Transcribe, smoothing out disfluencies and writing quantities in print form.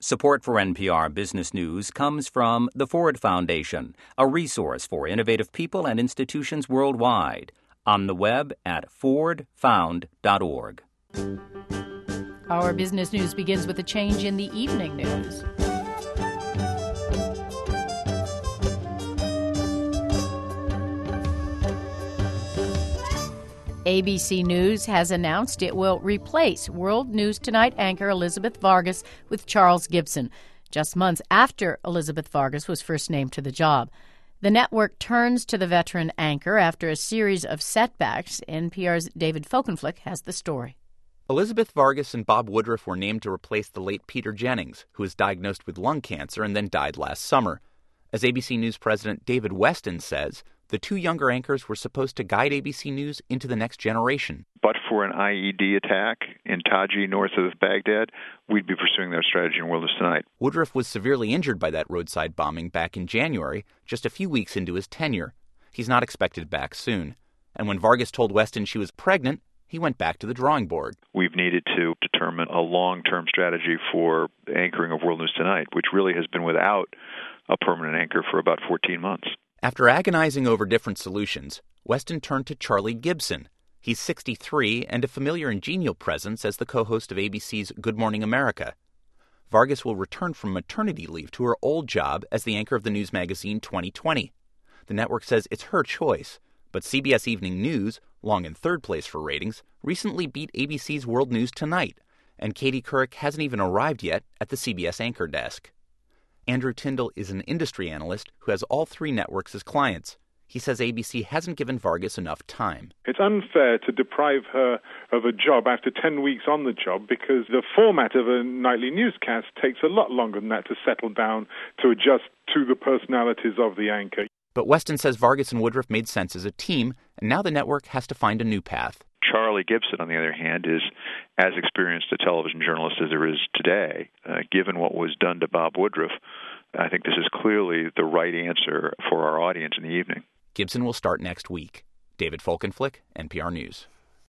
Support for NPR Business News comes from the Ford Foundation, a resource for innovative people and institutions worldwide. On the web at fordfound.org. Our business news begins with a change in the evening news. ABC News has announced it will replace World News Tonight anchor Elizabeth Vargas with Charles Gibson, just months after Elizabeth Vargas was first named to the job. The network turns to the veteran anchor after a series of setbacks. NPR's David Folkenflik has the story. Elizabeth Vargas and Bob Woodruff were named to replace the late Peter Jennings, who was diagnosed with lung cancer and then died last summer. As ABC News president David Weston says, the two younger anchors were supposed to guide ABC News into the next generation. But for an IED attack in Taji, north of Baghdad, we'd be pursuing their strategy in World News Tonight. Woodruff was severely injured by that roadside bombing back in January, just a few weeks into his tenure. He's not expected back soon. And when Vargas told Weston she was pregnant, he went back to the drawing board. We've needed to determine a long-term strategy for anchoring of World News Tonight, which really has been without a permanent anchor for about 14 months. After agonizing over different solutions, Weston turned to Charlie Gibson. He's 63 and a familiar and genial presence as the co-host of ABC's Good Morning America. Vargas will return from maternity leave to her old job as the anchor of the news magazine 2020. The network says it's her choice, but CBS Evening News, long in third place for ratings, recently beat ABC's World News Tonight, and Katie Couric hasn't even arrived yet at the CBS anchor desk. Andrew Tyndall is an industry analyst who has all three networks as clients. He says ABC hasn't given Vargas enough time. It's unfair to deprive her of a job after 10 weeks on the job because the format of a nightly newscast takes a lot longer than that to settle down, to adjust to the personalities of the anchor. But Weston says Vargas and Woodruff made sense as a team, and now the network has to find a new path. Charlie Gibson, on the other hand, is as experienced a television journalist as there is today. Given what was done to Bob Woodruff, I think this is clearly the right answer for our audience in the evening. Gibson will start next week. David Folkenflik, NPR News.